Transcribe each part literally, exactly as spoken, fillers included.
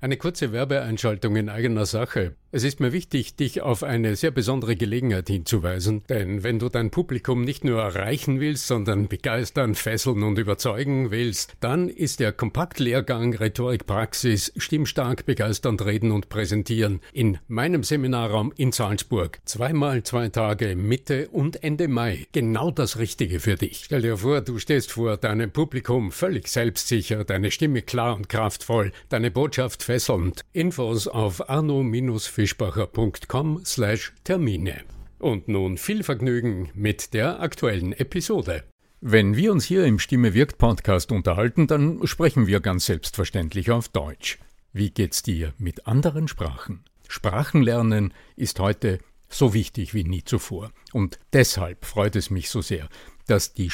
Eine kurze Werbeeinschaltung in eigener Sache. Es ist mir wichtig, dich auf eine sehr besondere Gelegenheit hinzuweisen, denn wenn du dein Publikum nicht nur erreichen willst, sondern begeistern, fesseln und überzeugen willst, dann ist der Kompaktlehrgang Rhetorik-Praxis Stimmstark, begeisternd reden und präsentieren in meinem Seminarraum in Salzburg. Zweimal zwei Tage Mitte und Ende Mai. Genau das Richtige für dich. Stell dir vor, du stehst vor deinem Publikum völlig selbstsicher, deine Stimme klar und kraftvoll, deine Botschaft fesselnd. Infos auf arno-fischbacher punkt com slash Termine. Und nun viel Vergnügen mit der aktuellen Episode. Wenn wir uns hier im Stimme wirkt Podcast unterhalten, dann sprechen wir ganz selbstverständlich auf Deutsch. Wie geht's dir mit anderen Sprachen? Sprachenlernen ist heute so wichtig wie nie zuvor. Und deshalb freut es mich so sehr, dass die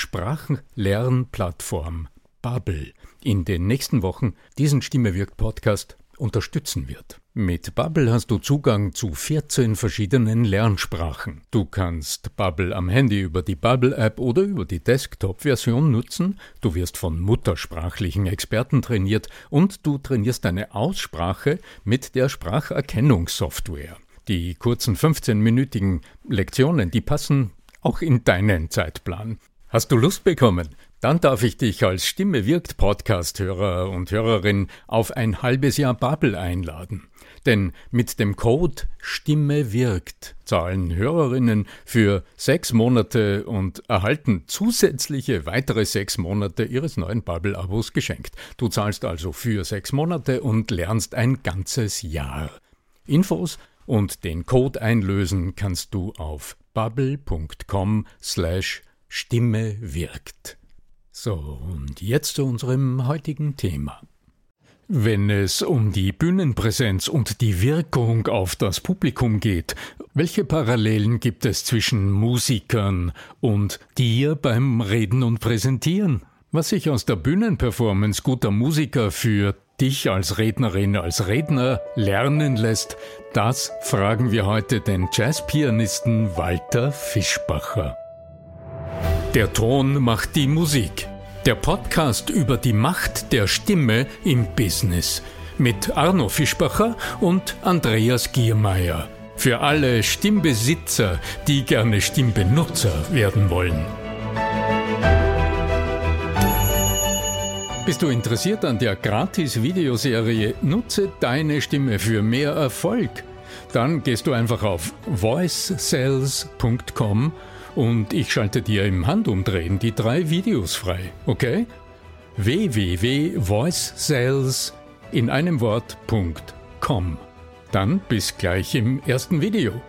Sprachenlernplattform Babbel in den nächsten Wochen diesen Stimme wirkt Podcast unterstützen wird. Mit Babbel hast du Zugang zu vierzehn verschiedenen Lernsprachen. Du kannst Babbel am Handy über die Babbel-App oder über die Desktop-Version nutzen. Du wirst von muttersprachlichen Experten trainiert und du trainierst deine Aussprache mit der Spracherkennungssoftware. Die kurzen fünfzehnminütigen Lektionen, die passen auch in deinen Zeitplan. Hast du Lust bekommen? Dann darf ich dich als Stimme wirkt Podcast-Hörer und Hörerin auf ein halbes Jahr Babbel einladen. Denn mit dem Code Stimme wirkt zahlen Hörerinnen für sechs Monate und erhalten zusätzliche weitere sechs Monate ihres neuen Babbel-Abos geschenkt. Du zahlst also für sechs Monate und lernst ein ganzes Jahr. Infos und den Code einlösen kannst du auf babbel punkt com slash Stimme wirkt. So, und jetzt zu unserem heutigen Thema. Wenn es um die Bühnenpräsenz und die Wirkung auf das Publikum geht, welche Parallelen gibt es zwischen Musikern und dir beim Reden und Präsentieren? Was sich aus der Bühnenperformance guter Musiker für dich als Rednerin, als Redner lernen lässt, das fragen wir heute den Jazzpianisten Walter Fischbacher. Der Ton macht die Musik. Der Podcast über die Macht der Stimme im Business. Mit Arno Fischbacher und Andreas Giermeier. Für alle Stimmbesitzer, die gerne Stimmbenutzer werden wollen. Bist du interessiert an der Gratis-Videoserie Nutze deine Stimme für mehr Erfolg? Dann gehst du einfach auf voice sales punkt com und ich schalte dir im Handumdrehen die drei Videos frei, okay? w w w punkt voice sales in einem Wort Punkt com. Dann bis gleich im ersten Video.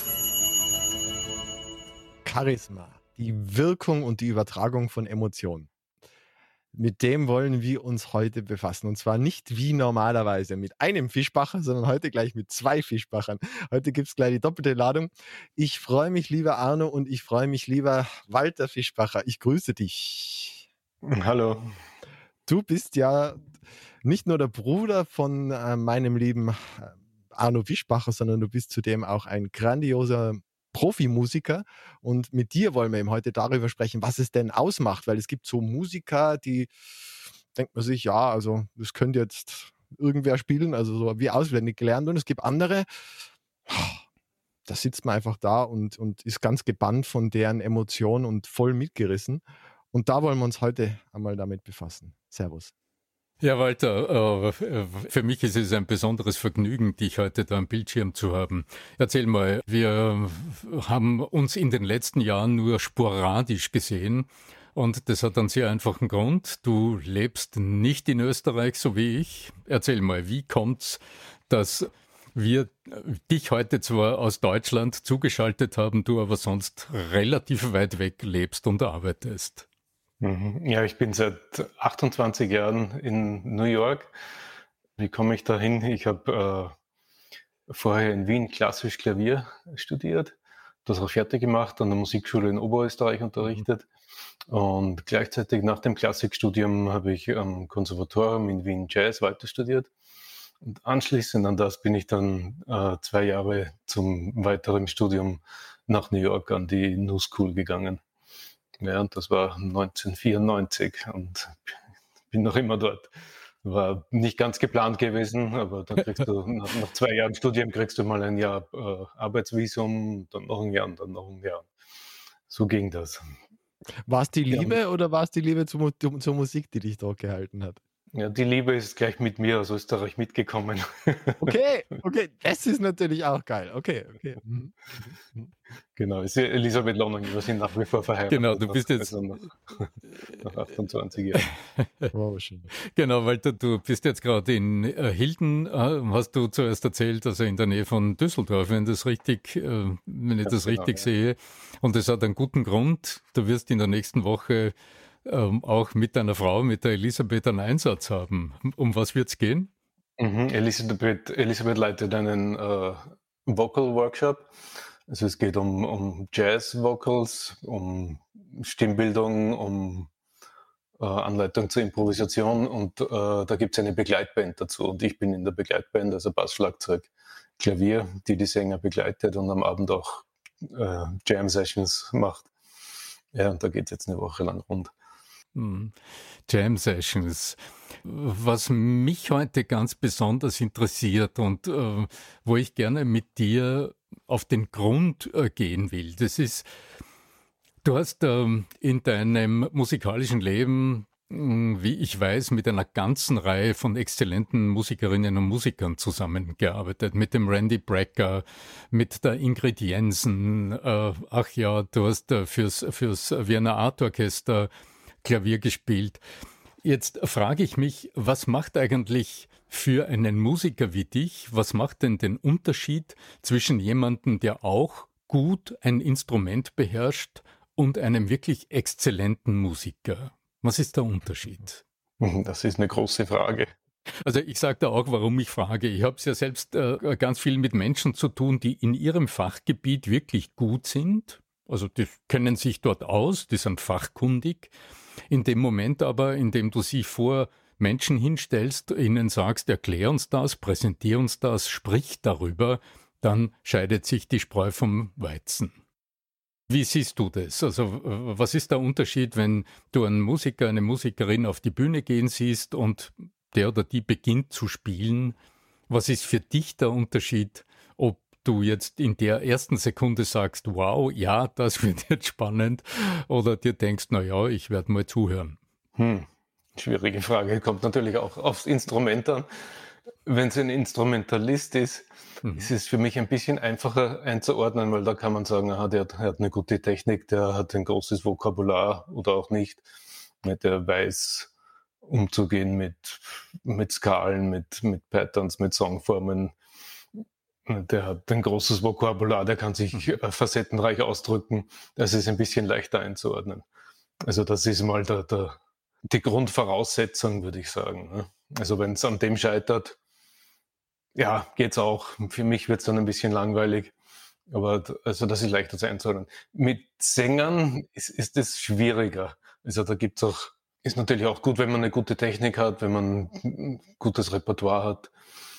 Charisma, die Wirkung und die Übertragung von Emotionen. Mit dem wollen wir uns heute befassen. Und zwar nicht wie normalerweise mit einem Fischbacher, sondern heute gleich mit zwei Fischbachern. Heute gibt es gleich die doppelte Ladung. Ich freue mich, lieber Arno, und ich freue mich, lieber Walter Fischbacher. Ich grüße dich. Hallo. Du bist ja nicht nur der Bruder von äh, meinem lieben Arno Fischbacher, sondern du bist zudem auch ein grandioser Profimusiker, und mit dir wollen wir eben heute darüber sprechen, was es denn ausmacht, weil es gibt so Musiker, die denkt man sich, ja, also das könnte jetzt irgendwer spielen, also so wie auswendig gelernt, und es gibt andere, da sitzt man einfach da und, und ist ganz gebannt von deren Emotionen und voll mitgerissen, und da wollen wir uns heute einmal damit befassen. Servus. Ja, Walter, für mich ist es ein besonderes Vergnügen, dich heute da am Bildschirm zu haben. Erzähl mal, wir haben uns in den letzten Jahren nur sporadisch gesehen, und das hat einen sehr einfachen Grund. Du lebst nicht in Österreich, so wie ich. Erzähl mal, wie kommt's, dass wir dich heute zwar aus Deutschland zugeschaltet haben, du aber sonst relativ weit weg lebst und arbeitest? Ja, ich bin seit achtundzwanzig Jahren in New York. Wie komme ich da hin? Ich habe äh, vorher in Wien klassisch Klavier studiert, das auch fertig gemacht, an der Musikschule in Oberösterreich unterrichtet. Und gleichzeitig nach dem Klassikstudium habe ich am Konservatorium in Wien Jazz weiter studiert. Und anschließend an das bin ich dann äh, zwei Jahre zum weiteren Studium nach New York an die New School gegangen. Ja, und das war neunzehnhundertvierundneunzig und bin noch immer dort. War nicht ganz geplant gewesen, aber dann kriegst du nach, nach zwei Jahren Studium kriegst du mal ein Jahr äh, Arbeitsvisum, dann noch ein Jahr und dann noch ein Jahr. So ging das. War es die Ja, Liebe oder war es die Liebe zur, Mu- zur Musik, die dich dort gehalten hat? ja, die Liebe ist gleich mit mir aus Österreich mitgekommen. Okay, okay, das ist natürlich auch geil. Okay, okay. Mhm. Mhm. Genau, ist Elisabeth Lonning, wir sind nach wie vor verheiratet. Genau, du bist jetzt also nach, nach achtundzwanzig Jahren. Wow, schön. Genau, weil du, du bist jetzt gerade in äh, Hilden, äh, hast du zuerst erzählt, also in der Nähe von Düsseldorf, wenn das richtig, äh, wenn ich das Ganz genau, richtig ja. sehe. Und das hat einen guten Grund. Du wirst in der nächsten Woche ähm, auch mit deiner Frau, mit der Elisabeth, einen Einsatz haben. Um was wird's gehen? Mhm. Elisabeth, Elisabeth leitet einen äh, Vocal Workshop. Also es geht um, um Jazz-Vocals, um Stimmbildung, um äh, Anleitung zur Improvisation und äh, da gibt es eine Begleitband dazu. Und ich bin in der Begleitband, also Bass, Schlagzeug, Klavier, die die Sänger begleitet und am Abend auch äh, Jam-Sessions macht. Ja, und da geht es jetzt eine Woche lang rund. Hm. Jam Sessions. Was mich heute ganz besonders interessiert und äh, wo ich gerne mit dir auf den Grund äh, gehen will, das ist, du hast ähm, in deinem musikalischen Leben, mh, wie ich weiß, mit einer ganzen Reihe von exzellenten Musikerinnen und Musikern zusammengearbeitet. Mit dem Randy Brecker, mit der Ingrid Jensen. Äh, ach ja, du hast äh, fürs, fürs Wiener Art Orchester Klavier gespielt. Jetzt frage ich mich, was macht eigentlich für einen Musiker wie dich, was macht denn den Unterschied zwischen jemandem, der auch gut ein Instrument beherrscht und einem wirklich exzellenten Musiker? Was ist der Unterschied? Das ist eine große Frage. Also ich sage da auch, warum ich frage. Ich habe es ja selbst äh, ganz viel mit Menschen zu tun, die in ihrem Fachgebiet wirklich gut sind. Also die kennen sich dort aus, die sind fachkundig. In dem Moment aber, in dem du sie vor Menschen hinstellst, ihnen sagst, erklär uns das, präsentier uns das, sprich darüber, dann scheidet sich die Spreu vom Weizen. Wie siehst du das? Also was ist der Unterschied, wenn du einen Musiker, eine Musikerin auf die Bühne gehen siehst und der oder die beginnt zu spielen? Was ist für dich der Unterschied, ob du jetzt in der ersten Sekunde sagst, wow, ja, das wird jetzt spannend, oder dir denkst, na ja, ich werde mal zuhören? Hm. Schwierige Frage. Kommt natürlich auch aufs Instrument an. Wenn es ein Instrumentalist ist, mhm. ist es für mich ein bisschen einfacher einzuordnen, weil da kann man sagen, aha, der hat, der hat eine gute Technik, der hat ein großes Vokabular oder auch nicht. Der weiß umzugehen mit, mit Skalen, mit, mit Patterns, mit Songformen. Der hat ein großes Vokabular, der kann sich äh, facettenreich ausdrücken. Das ist ein bisschen leichter einzuordnen. Also das ist mal der, der, die Grundvoraussetzung, würde ich sagen. Ne? Also wenn es an dem scheitert, ja, geht's auch. Für mich wird's dann ein bisschen langweilig. Aber also das ist leichter zu einzuordnen. Mit Sängern ist, ist es schwieriger. Also da gibt's auch, ist natürlich auch gut, wenn man eine gute Technik hat, wenn man ein gutes Repertoire hat.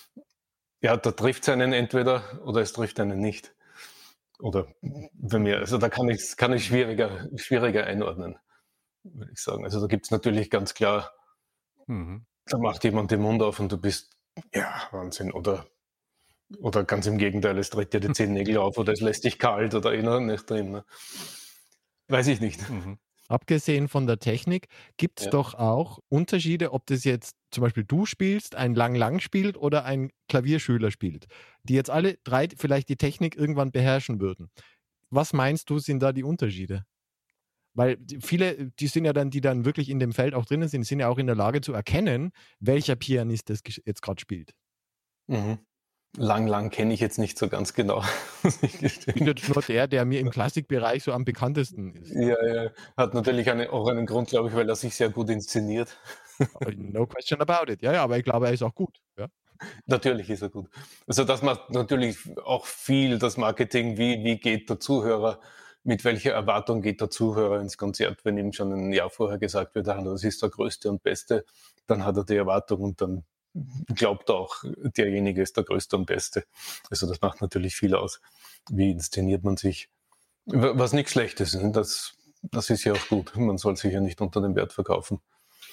Ja, da trifft es einen entweder oder es trifft einen nicht. Oder bei mir, also da kann ich kann ich schwieriger, schwieriger einordnen, würde ich sagen. Also da gibt es natürlich ganz klar, mhm. da macht jemand den Mund auf und du bist, ja, Wahnsinn. Oder, oder ganz im Gegenteil, es tritt dir die zehn Nägel auf oder es lässt dich kalt oder eh noch nicht drin. Ne? Weiß ich nicht. Mhm. Abgesehen von der Technik gibt es Ja. doch auch Unterschiede, ob das jetzt zum Beispiel du spielst, ein Lang-Lang spielt oder ein Klavierschüler spielt, die jetzt alle drei vielleicht die Technik irgendwann beherrschen würden. Was meinst du, sind da die Unterschiede? Weil viele, die sind ja dann, die dann wirklich in dem Feld auch drinnen sind, sind ja auch in der Lage zu erkennen, welcher Pianist das jetzt gerade spielt. Mhm. Lang, lang kenne ich jetzt nicht so ganz genau. Ich bin jetzt nur der, der mir im Klassikbereich so am bekanntesten ist. Ja, ja. Hat natürlich eine, auch einen Grund, glaube ich, weil er sich sehr gut inszeniert. No question about it. Ja, ja, aber ich glaube, er ist auch gut. Ja. Natürlich ist er gut. Also das macht natürlich auch viel das Marketing. Wie, wie geht der Zuhörer, mit welcher Erwartung geht der Zuhörer ins Konzert, wenn ihm schon ein Jahr vorher gesagt wird, das ist der Größte und Beste, dann hat er die Erwartung und dann glaubt auch, derjenige ist der Größte und Beste. Also das macht natürlich viel aus. Wie inszeniert man sich? Was nichts Schlechtes ist. Das, das ist ja auch gut. Man soll sich ja nicht unter dem Wert verkaufen.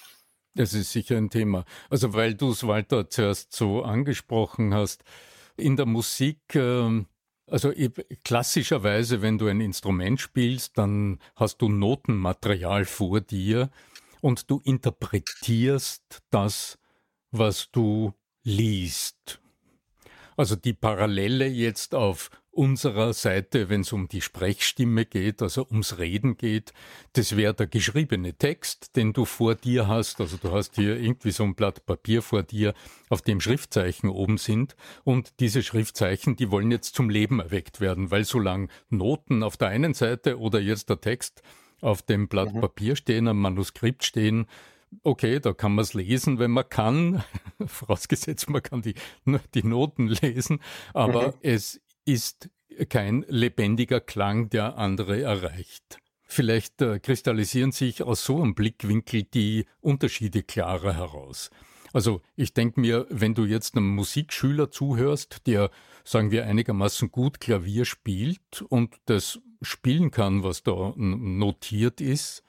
Das ist sicher ein Thema. Also weil du es, Walter, zuerst so angesprochen hast, in der Musik, ähm, also klassischerweise, wenn du ein Instrument spielst, dann hast du Notenmaterial vor dir und du interpretierst das, was du liest. Also die Parallele jetzt auf unserer Seite, wenn es um die Sprechstimme geht, also ums Reden geht, das wäre der geschriebene Text, den du vor dir hast. Also du hast hier irgendwie so ein Blatt Papier vor dir, auf dem Schriftzeichen oben sind. Und diese Schriftzeichen, die wollen jetzt zum Leben erweckt werden, weil solange Noten auf der einen Seite oder jetzt der Text auf dem Blatt mhm. Papier stehen, am Manuskript stehen, okay, da kann man es lesen, wenn man kann, vorausgesetzt man kann die, die Noten lesen, aber mhm. es ist kein lebendiger Klang, der andere erreicht. Vielleicht äh, kristallisieren sich aus so einem Blickwinkel die Unterschiede klarer heraus. Also ich denke mir, wenn du jetzt einem Musikschüler zuhörst, der, sagen wir, einigermaßen gut Klavier spielt und das spielen kann, was da notiert ist,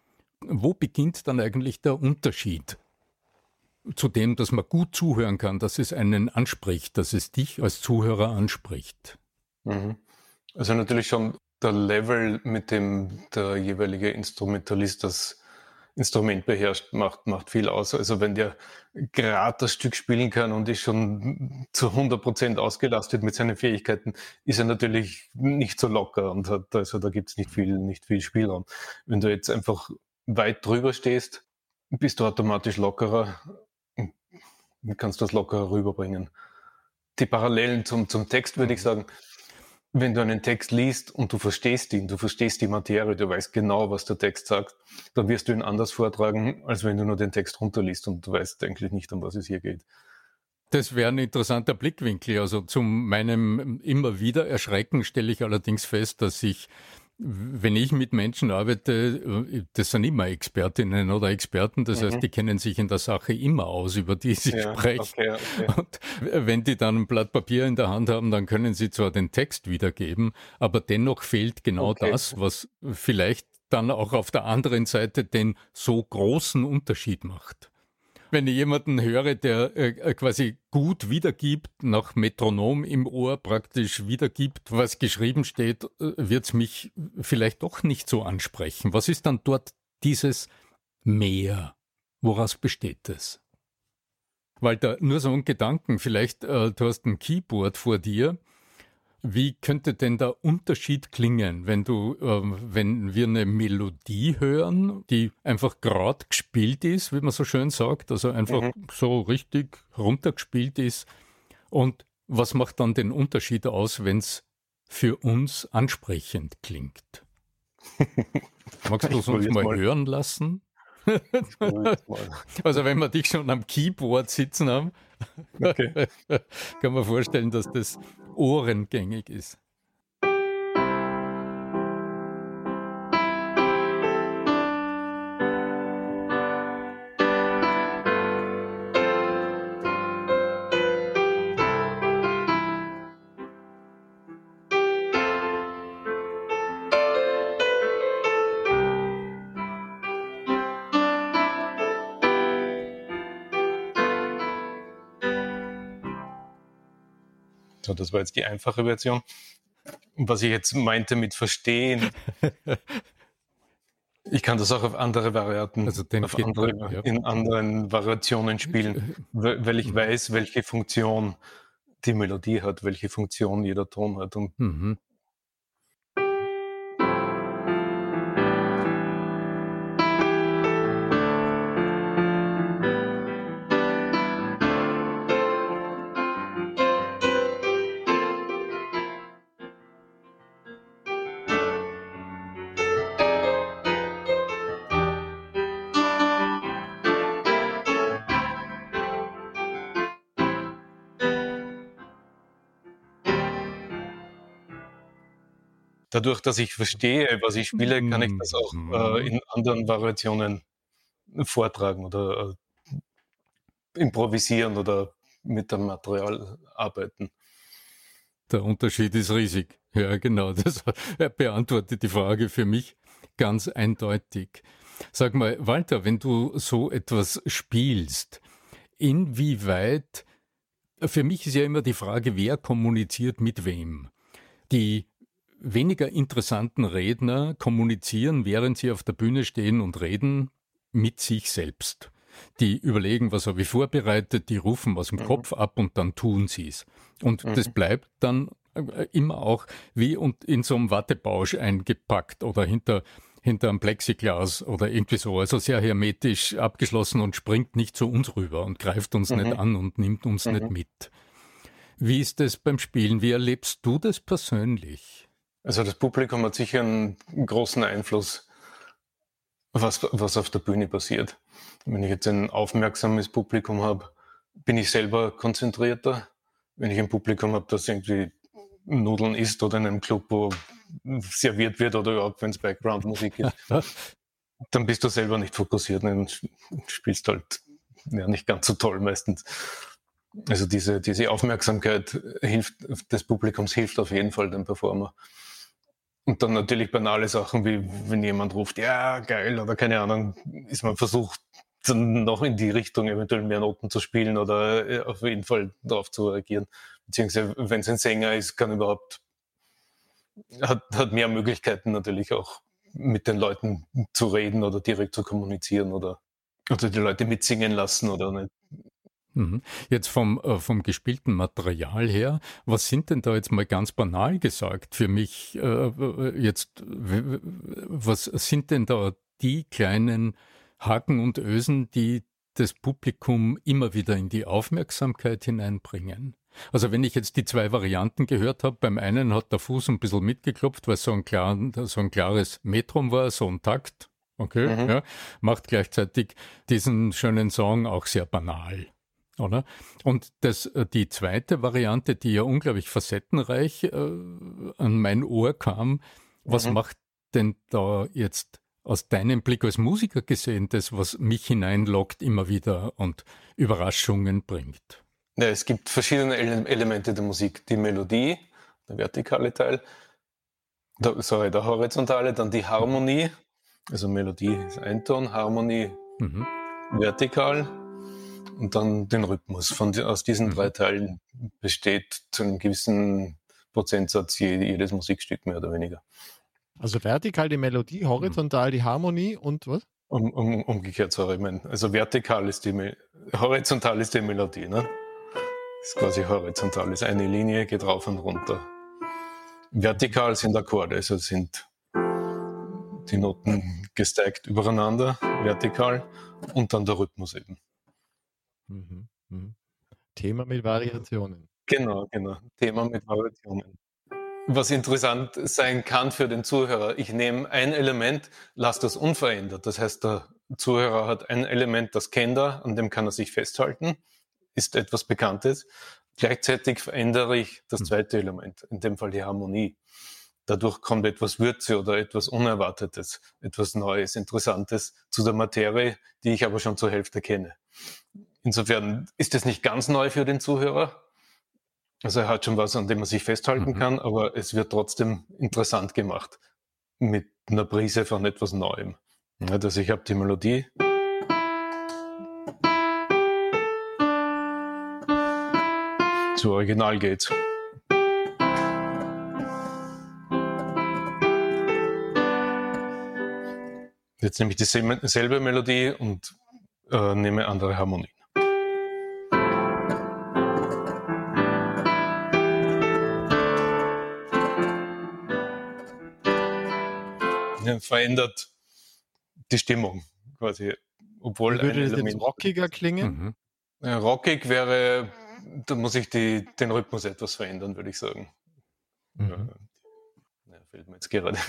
wo beginnt dann eigentlich der Unterschied zu dem, dass man gut zuhören kann, dass es einen anspricht, dass es dich als Zuhörer anspricht? Mhm. Also natürlich schon der Level, mit dem der jeweilige Instrumentalist das Instrument beherrscht, macht, macht viel aus. Also wenn der gerade das Stück spielen kann und ist schon zu hundert Prozent ausgelastet mit seinen Fähigkeiten, ist er natürlich nicht so locker und hat, also da gibt es nicht viel, nicht viel Spielraum. Wenn du jetzt einfach weit drüber stehst, bist du automatisch lockerer und kannst das lockerer rüberbringen. Die Parallelen zum, zum Text würde ich sagen, wenn du einen Text liest und du verstehst ihn, du verstehst die Materie, du weißt genau, was der Text sagt, dann wirst du ihn anders vortragen, als wenn du nur den Text runterliest und du weißt eigentlich nicht, um was es hier geht. Das wäre ein interessanter Blickwinkel. Also zu meinem immer wieder Erschrecken stelle ich allerdings fest, dass ich, wenn ich mit Menschen arbeite, das sind immer Expertinnen oder Experten, das mhm. heißt, die kennen sich in der Sache immer aus, über die sie ja, sprechen. Okay, okay. Und wenn die dann ein Blatt Papier in der Hand haben, dann können sie zwar den Text wiedergeben, aber dennoch fehlt genau okay. das, was vielleicht dann auch auf der anderen Seite den so großen Unterschied macht. Wenn ich jemanden höre, der äh, quasi gut wiedergibt, nach Metronom im Ohr praktisch wiedergibt, was geschrieben steht, äh, wird es mich vielleicht doch nicht so ansprechen. Was ist dann dort dieses Mehr? Woraus besteht es? Walter, nur so ein Gedanken, vielleicht äh, du hast ein Keyboard vor dir. Wie könnte denn der Unterschied klingen, wenn du, äh, wenn wir eine Melodie hören, die einfach gerade gespielt ist, wie man so schön sagt, also einfach mhm. so richtig runtergespielt ist? Und was macht dann den Unterschied aus, wenn es für uns ansprechend klingt? Magst du es uns mal, mal hören lassen? Also wenn wir dich schon am Keyboard sitzen haben, okay. kann man vorstellen, dass das ohrengängig ist. So, das war jetzt die einfache Version. Was ich jetzt meinte mit Verstehen, ich kann das auch auf andere Varianten, also auf andere, man, ja. in anderen Variationen spielen, weil ich weiß, welche Funktion die Melodie hat, welche Funktion jeder Ton hat. Und mhm. dadurch, dass ich verstehe, was ich spiele, kann ich das auch äh, in anderen Variationen vortragen oder äh, improvisieren oder mit dem Material arbeiten. Der Unterschied ist riesig. Ja, genau. Das beantwortet die Frage für mich ganz eindeutig. Sag mal, Walter, wenn du so etwas spielst, inwieweit, für mich ist ja immer die Frage, wer kommuniziert mit wem? Die weniger interessanten Redner kommunizieren, während sie auf der Bühne stehen und reden, mit sich selbst. Die überlegen, was habe ich vorbereitet, die rufen aus dem mhm. Kopf ab und dann tun sie es. Und mhm. das bleibt dann immer auch wie und in so einem Wattebausch eingepackt oder hinter, hinter einem Plexiglas oder irgendwie so. Also sehr hermetisch abgeschlossen und springt nicht zu uns rüber und greift uns mhm. nicht an und nimmt uns mhm. nicht mit. Wie ist das beim Spielen? Wie erlebst du das persönlich? Also das Publikum hat sicher einen großen Einfluss, was, was auf der Bühne passiert. Wenn ich jetzt ein aufmerksames Publikum habe, bin ich selber konzentrierter. Wenn ich ein Publikum habe, das irgendwie Nudeln isst oder in einem Club, wo serviert wird oder überhaupt, wenn es Background-Musik ist, dann bist du selber nicht fokussiert und spielst halt ja, nicht ganz so toll meistens. Also diese, diese Aufmerksamkeit hilft, des Publikums hilft auf jeden Fall dem Performer. Und dann natürlich banale Sachen, wie wenn jemand ruft, ja, geil, oder keine Ahnung, ist man versucht, dann noch in die Richtung eventuell mehr Noten zu spielen oder auf jeden Fall darauf zu reagieren. Beziehungsweise, wenn es ein Sänger ist, kann überhaupt, hat, hat mehr Möglichkeiten natürlich auch mit den Leuten zu reden oder direkt zu kommunizieren oder, oder die Leute mitsingen lassen oder nicht. Jetzt vom, äh, vom gespielten Material her, was sind denn da jetzt mal ganz banal gesagt für mich äh, jetzt, w- was sind denn da die kleinen Haken und Ösen, die das Publikum immer wieder in die Aufmerksamkeit hineinbringen? Also wenn ich jetzt die zwei Varianten gehört habe, beim einen hat der Fuß ein bisschen mitgeklopft, weil es so ein, klar, so ein klares Metrum war, so ein Takt, okay, mhm. ja, macht gleichzeitig diesen schönen Song auch sehr banal. Oder? Und das, die zweite Variante, die ja unglaublich facettenreich äh, an mein Ohr kam, was mhm. macht denn da jetzt aus deinem Blick als Musiker gesehen das, was mich hineinlockt immer wieder und Überraschungen bringt? Ja, es gibt verschiedene Ele- Elemente der Musik. Die Melodie, der vertikale Teil, der, sorry, der horizontale, dann die Harmonie, also Melodie ist ein Ton, Harmonie mhm. vertikal, und dann den Rhythmus. Von, aus diesen mhm. drei Teilen besteht zu einem gewissen Prozentsatz jedes Musikstück mehr oder weniger. Also vertikal die Melodie, horizontal die Harmonie und was? Um, um, umgekehrt, sorry. Ich mein, also vertikal ist die, Me- horizontal ist die Melodie, ne? Ist quasi horizontal, ist eine Linie, geht rauf und runter. Vertikal sind Akkorde, also sind die Noten gestackt übereinander, vertikal, und dann der Rhythmus eben. Mhm, mhm. Thema mit Variationen. Genau, genau. Thema mit Variationen. Was interessant sein kann für den Zuhörer, ich nehme ein Element, lasse das unverändert. Das heißt, der Zuhörer hat ein Element, das kennt er, an dem kann er sich festhalten, ist etwas Bekanntes. Gleichzeitig verändere ich das zweite Element, in dem Fall die Harmonie. Dadurch kommt etwas Würze oder etwas Unerwartetes, etwas Neues, Interessantes zu der Materie, die ich aber schon zur Hälfte kenne. Insofern ist es nicht ganz neu für den Zuhörer. Also er hat schon was, an dem man sich festhalten mhm. kann, aber es wird trotzdem interessant gemacht mit einer Prise von etwas Neuem. Ja, also ich habe die Melodie. Zu Original geht's. Jetzt nehme ich dieselbe Melodie und äh, nehme andere Harmonien. Ja, verändert die Stimmung quasi, obwohl würde ein das Element jetzt rockiger klingen? Mhm. Ja, rockig wäre, da muss ich die, den Rhythmus etwas verändern, würde ich sagen. Mhm. Ja, fällt mir jetzt gerade.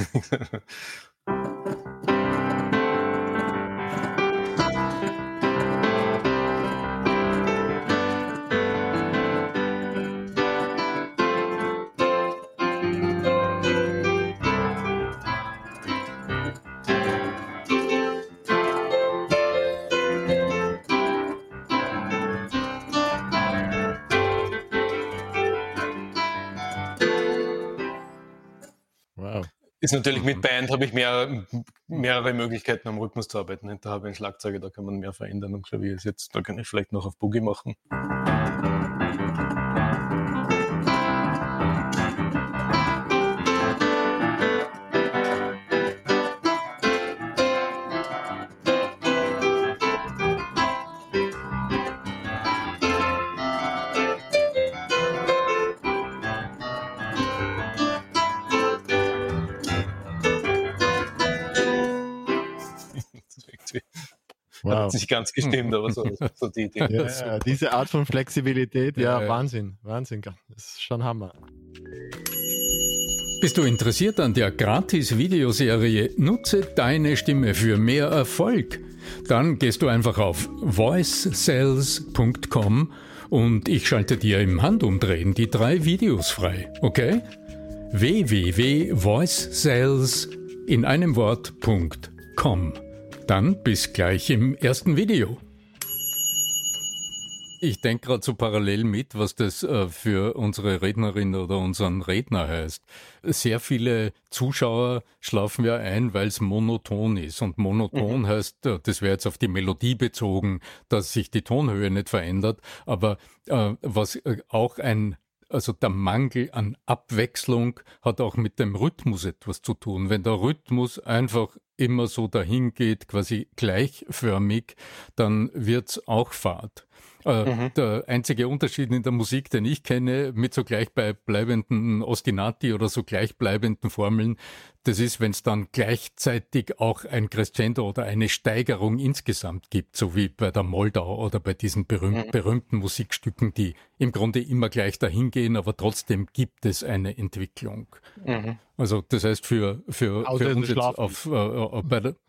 Wow. Ist natürlich Mhm. mit Band habe ich mehr, mehrere Möglichkeiten am Rhythmus zu arbeiten. Da habe ich einen Schlagzeuger, da kann man mehr verändern. Und Klavier ist jetzt, da kann ich vielleicht noch auf Boogie machen. Wow. Hat nicht ganz gestimmt, aber so, so die Idee. Ja, ja, diese Art von Flexibilität, ja, Ja, ja. Wahnsinn, Wahnsinn. Das ist schon Hammer. Bist du interessiert an der Gratis-Videoserie Nutze deine Stimme für mehr Erfolg? Dann gehst du einfach auf voice cells punkt com und ich schalte dir im Handumdrehen die drei Videos frei, okay? w w w punkt voice cells in einem Wort Punkt com. Dann bis gleich im ersten Video. Ich denke gerade so parallel mit, was das äh, für unsere Rednerin oder unseren Redner heißt. Sehr viele Zuschauer schlafen ja ein, weil es monoton ist. Und monoton mhm. heißt, äh, das wäre jetzt auf die Melodie bezogen, dass sich die Tonhöhe nicht verändert. Aber äh, was äh, auch ein Also der Mangel an Abwechslung hat auch mit dem Rhythmus etwas zu tun. Wenn der Rhythmus einfach immer so dahin geht, quasi gleichförmig, dann wird's auch fad. Äh, mhm. Der einzige Unterschied in der Musik, den ich kenne, mit so gleichbleibenden Ostinati oder so gleichbleibenden Formeln, das ist, wenn es dann gleichzeitig auch ein Crescendo oder eine Steigerung insgesamt gibt, so wie bei der Moldau oder bei diesen berühmt, mhm. berühmten Musikstücken, die im Grunde immer gleich dahin gehen, aber trotzdem gibt es eine Entwicklung. Mhm. Also das heißt für, für, für uns jetzt auf, äh, äh, bei der,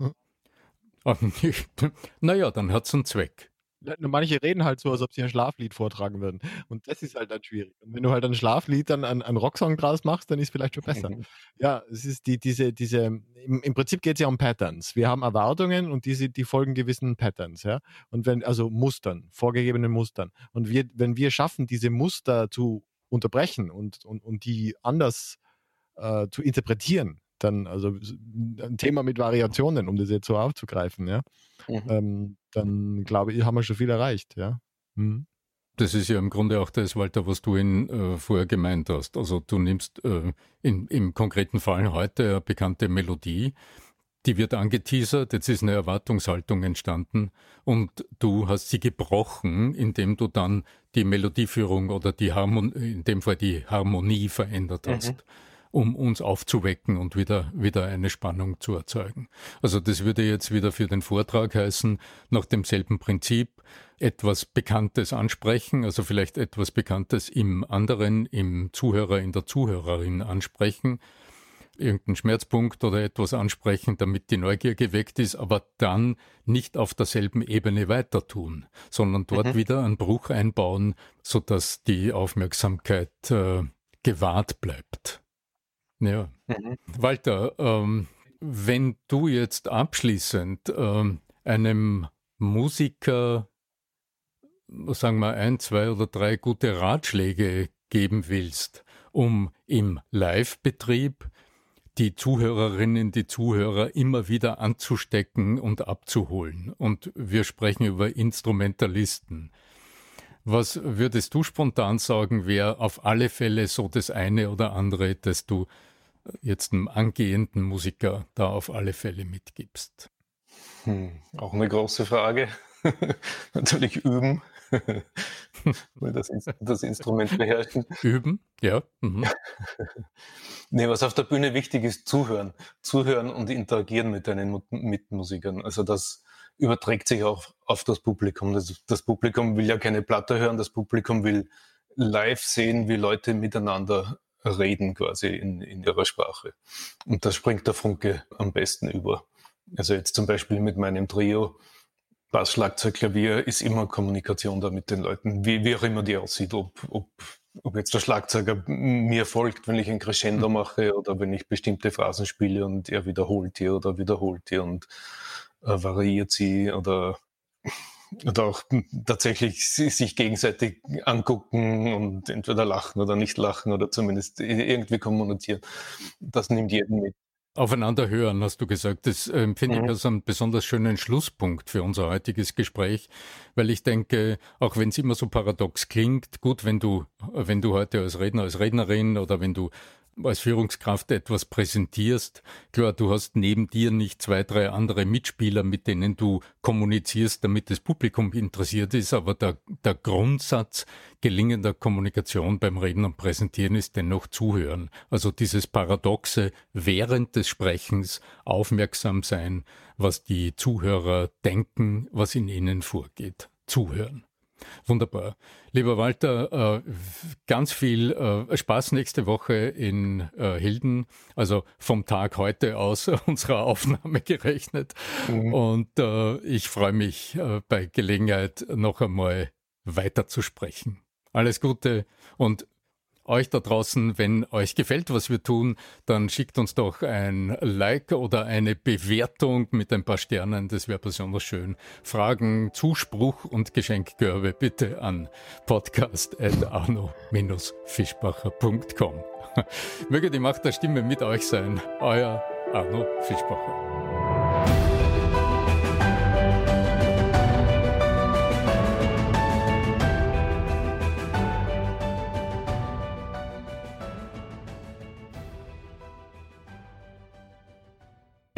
äh, naja, dann hat's einen Zweck. Manche reden halt so, als ob sie ein Schlaflied vortragen würden. Und das ist halt dann schwierig. Und wenn du halt ein Schlaflied dann einen, einen Rocksong draus machst, dann ist es vielleicht schon besser. Mhm. Ja, es ist die, diese, diese, im, im Prinzip geht es ja um Patterns. Wir haben Erwartungen und diese, die folgen gewissen Patterns, ja. Und wenn, also Mustern, vorgegebenen Mustern. Und wir, wenn wir schaffen, diese Muster zu unterbrechen und, und, und die anders äh, zu interpretieren, dann, also ein Thema mit Variationen, um das jetzt so aufzugreifen, ja. Mhm. Ähm, dann glaube ich, haben wir schon viel erreicht, ja. Mhm. Das ist ja im Grunde auch das, Walter, was du in, äh, vorher gemeint hast. Also du nimmst äh, in, im konkreten Fall heute eine bekannte Melodie, die wird angeteasert, jetzt ist eine Erwartungshaltung entstanden und du hast sie gebrochen, indem du dann die Melodieführung oder die Harmonie, in dem Fall die Harmonie verändert hast. Mhm. um uns aufzuwecken und wieder, wieder eine Spannung zu erzeugen. Also das würde jetzt wieder für den Vortrag heißen, nach demselben Prinzip etwas Bekanntes ansprechen, also vielleicht etwas Bekanntes im anderen, im Zuhörer, in der Zuhörerin ansprechen, irgendeinen Schmerzpunkt oder etwas ansprechen, damit die Neugier geweckt ist, aber dann nicht auf derselben Ebene weiter tun, sondern dort mhm. wieder einen Bruch einbauen, sodass die Aufmerksamkeit äh, gewahrt bleibt. Ja, mhm. Walter, ähm, wenn du jetzt abschließend ähm, einem Musiker, sagen wir ein, zwei oder drei gute Ratschläge geben willst, um im Live-Betrieb die Zuhörerinnen, die Zuhörer immer wieder anzustecken und abzuholen. Und wir sprechen über Instrumentalisten. Was würdest du spontan sagen, wäre auf alle Fälle so das eine oder andere, das du jetzt einem angehenden Musiker da auf alle Fälle mitgibst? Hm, auch eine große Frage. Natürlich üben. das, das Instrument beherrschen. Üben, ja. Mhm. Nee, was auf der Bühne wichtig ist, zuhören. Zuhören und interagieren mit deinen Mitmusikern. Also das überträgt sich auch auf das Publikum. Das, das Publikum will ja keine Platte hören, das Publikum will live sehen, wie Leute miteinander reden quasi in, in ihrer Sprache. Und da springt der Funke am besten über. Also jetzt zum Beispiel mit meinem Trio, Bass, Schlagzeug, Klavier, ist immer Kommunikation da mit den Leuten, wie, wie auch immer die aussieht, ob, ob, ob jetzt der Schlagzeuger mir folgt, wenn ich ein Crescendo mache oder wenn ich bestimmte Phrasen spiele und er wiederholt die oder wiederholt die und äh, variiert sie oder oder auch tatsächlich sich gegenseitig angucken und entweder lachen oder nicht lachen oder zumindest irgendwie kommunizieren. Das nimmt jeden mit. Aufeinander hören, hast du gesagt. Das äh, finde ich Mhm. als einen besonders schönen Schlusspunkt für unser heutiges Gespräch, weil ich denke, auch wenn es immer so paradox klingt, gut, wenn du, wenn du heute als Redner, als Rednerin oder wenn du als Führungskraft etwas präsentierst, klar, du hast neben dir nicht zwei, drei andere Mitspieler, mit denen du kommunizierst, damit das Publikum interessiert ist, aber der, der Grundsatz gelingender Kommunikation beim Reden und Präsentieren ist dennoch Zuhören. Also dieses Paradoxe, während des Sprechens aufmerksam sein, was die Zuhörer denken, was in ihnen vorgeht. Zuhören. Wunderbar. Lieber Walter, äh, ganz viel äh, Spaß nächste Woche in äh, Hilden, also vom Tag heute aus unserer Aufnahme gerechnet. Mhm. Und äh, ich freue mich äh, bei Gelegenheit noch einmal weiter zu sprechen. Alles Gute und euch da draußen, wenn euch gefällt, was wir tun, dann schickt uns doch ein Like oder eine Bewertung mit ein paar Sternen, das wäre besonders schön. Fragen, Zuspruch und Geschenkkörbe bitte an podcast at arno fischbacher punkt com. Möge die Macht der Stimme mit euch sein, euer Arno Fischbacher.